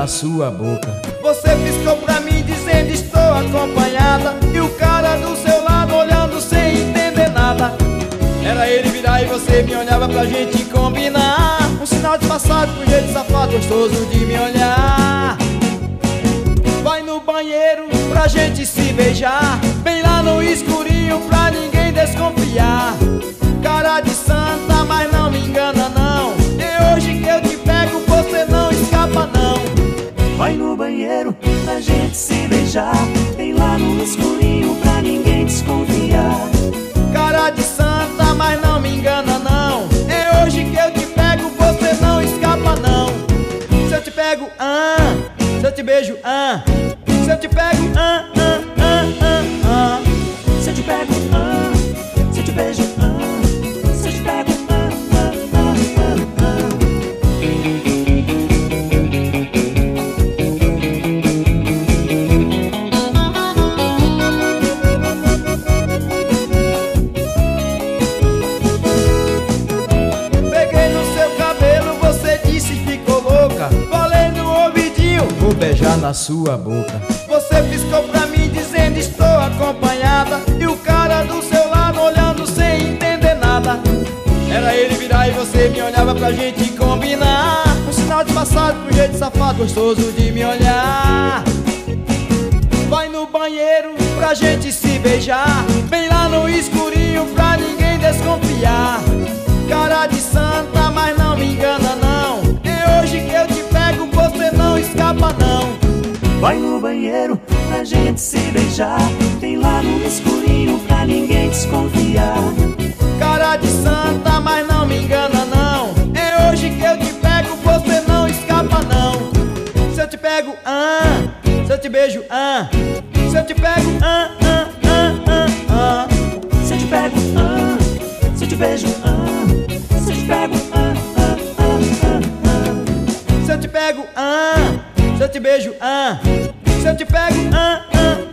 na sua boca. Você piscou pra mim dizendo estou acompanhada, e o cara do seu lado olhando sem entender nada. Era ele virar e você me olhava pra gente combinar. Um sinal disfarçado com jeito safado, gostoso de me olhar. Vai no banheiro pra gente se beijar, bem lá no escurinho pra ninguém desconfiar. Cara de santa, mas não me engana não, é hoje que eu te pego, você não escapa não. Vai no banheiro pra gente se beijar, bem lá no escurinho pra ninguém desconfiar. Cara de santa, mas não me engana não, é hoje que eu te pego, você não escapa não. Se eu te pego, se eu te beijo, se eu te pego, se eu te pego, se eu te beijo, se eu te pego, peguei no seu cabelo, você disse que ficou louca. Falei no ouvidinho, Vou beijar na sua boca. você piscou pra mim dizendo estou acompanhada, e o cara do seu lado olhando sem entender nada. Era ele virar e você me olhava pra gente combinar. Um sinal disfarçado com jeito safado, gostoso de me olhar. Vai no banheiro pra gente se beijar, bem lá no escurinho pra ninguém desconfiar. Cara de santa, mas não me engana não, é hoje que eu te pego, você não escapa não. vai no banheiro pra gente se beijar, bem lá no escurinho pra ninguém desconfiar. Cara de santa, mas não me engana não, é hoje que eu te pego, você não escapa não. Se eu te pego, se eu te beijo, se eu te pego, Se eu te pego, se eu te beijo, se eu te pego, se eu te pego, se eu te beijo, se eu te pego,